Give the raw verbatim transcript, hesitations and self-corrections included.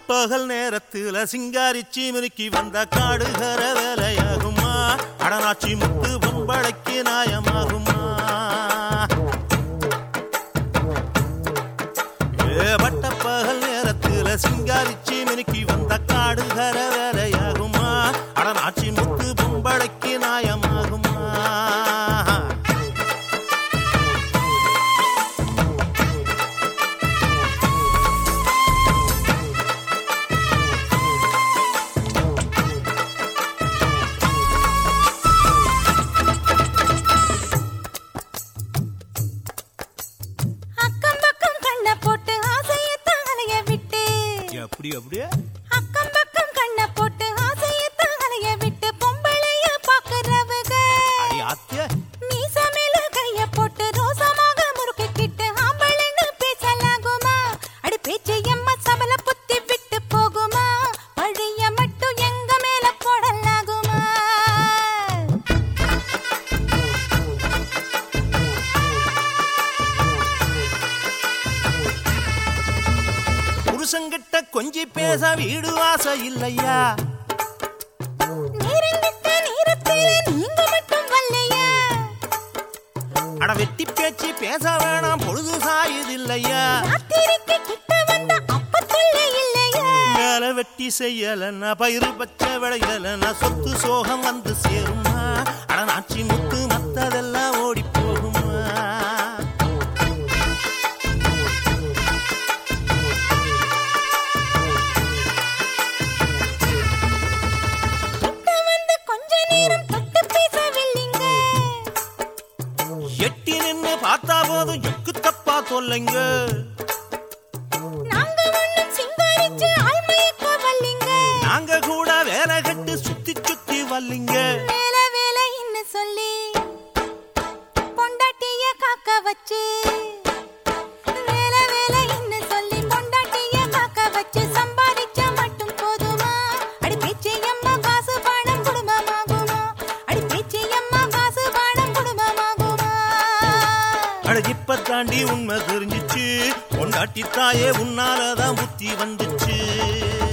பட்டப்பகல் நேரத்துல சிங்காரிச்சி மினுக்கி வந்த காடுகர வேலையாகுமா அடனாச்சி முத்து பொம்பளைக்கு நாயமாகுமா ஏ பட்டப்பகல் நேரத்துல சிங்காரிச்சி மினுக்கி வந்த காடுகர வேலையாகுமா அடனாச்சி முத்து பொம்பளைக்கு நாயமாகுமா அப்படி அப்படியே அக்கம் பக்கம் கண்ண போட்டு ஆசையத்தான் அலைய விட்டு பொம்பளைய பாக்குறவங்க மீச மேல கைய போட்டு ரோசமாக முறுக்கிட்டு ஆம்பளைன்னு பேசலாகுமா அடி பேச்சு எம்ம சபல புத்தி விட்டு போகுமா பழிய மட்டும் எங்க மேல போடலாகுமா புருஷங்கிட்ட கொஞ்சி பேச வீடு ஆசை இல்லையா நேரங்கிட்ட நேரத்தில நீங்க மட்டும் வரலையா அட வெட்டி பேச்சு பேச வேணாம் பொழுது சாயுது இல்லையா ராத்திரிக்கு கிட்ட வந்த அப்ப தொல்லை இல்லையா மேல வெட்டி செய்யலன்னா பயிறு பச்சை விளையலன்னா சொத்து சோகம் வந்து சேருமா அட நாச்சி முத்து மத்ததெல்லாம் ஓடி போகுமா எட்டி நின்னு பார்த்தா போதும் எக்கு தப்பா சொல்லுங்க நாங்க ஒண்ணும் சிங்காரிச்சு ஆள்மயக்க வல்லிங்க நாங்க கூட வேலை கட்டு சுத்தி சுத்தி வல்லிங்க வேலை வேலை என்ன சொல்லி பொண்டாட்டிய காக்க வச்சு வேலை வேலை என்ன சொல்லி பொண்டாட்டிய காக்க வச்சு சம்பாதிச்ச மட்டும் போதுமா அடி பேச்சு அம்மா காசு பணம் குடும்பமாகுமா அடி பேச்சு அம்மா காசு பணம் குடும்பமாகுமா இப்ப தாண்டி உண்மை தெரிஞ்சிச்சு பொண்டாட்டி தாயே உன்னாலதான் புத்தி வந்துச்சு